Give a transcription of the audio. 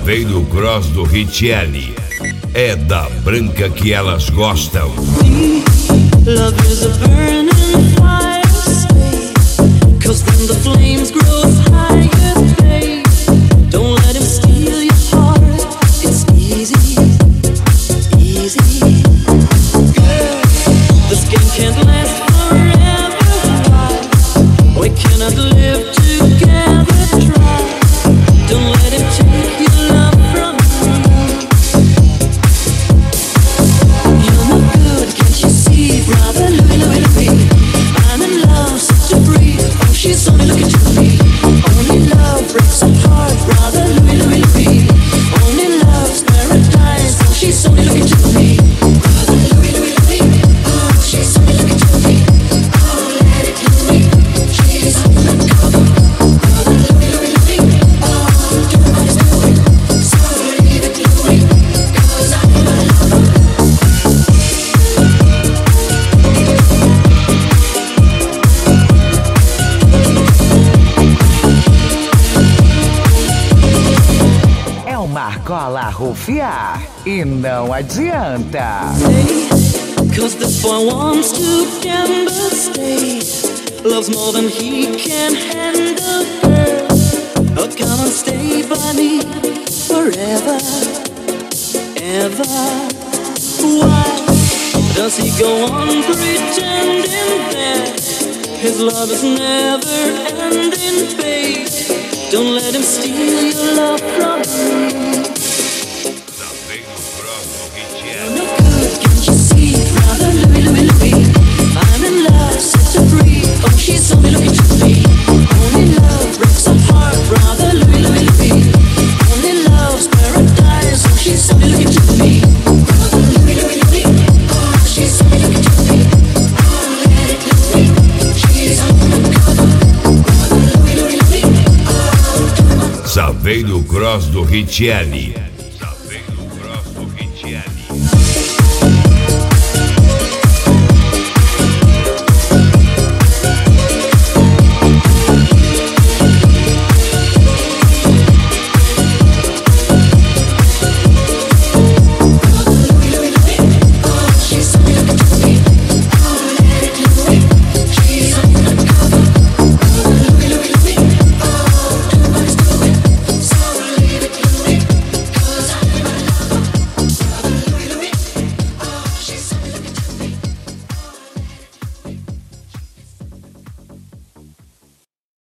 Saveiro Cross do Richelli. É da branca que elas gostam. Love is a burning fire, stay, 'cause then the flames grow higher, babe. Don't let him steal your heart. It's easy, easy. Girl, this game can't last forever. Why? We cannot live together. Try. Don't let him take your love from me. You're no good, can't you see, brother? Louie, I'm in love, set to free. Oh, she's only looking to me. Only love breaks apart, brother. Louie. Only love's paradise. Oh, she's only looking to me. Brother Louie. Oh, she's only looking to me. Oh, let it Louie. She's undercover. Brother Louie. Oh, do what it's doing. So leave it Louie, 'cause I'm a lover. É uma argola rufiar e não adianta. Cause this boy wants to gamble, stay. Loves more than he can handle, girl. Oh, come and stay by me forever, ever. Why does he go on pretending that his love is never ending, babe? Don't let him steal your love from me. Saveiro Cross do Richelli. No good, can't you see, brother Louie? I'm in love, set to free. Oh, she's only looking to me. Only love breaks apart, brother Louie. Only love's paradise. Oh, she's only looking to me. Brother Louie. Oh, she's only looking to me. Oh, let it Louie. She's undercover. Brother Louie. Oh, Saveiro Cross do Richelli.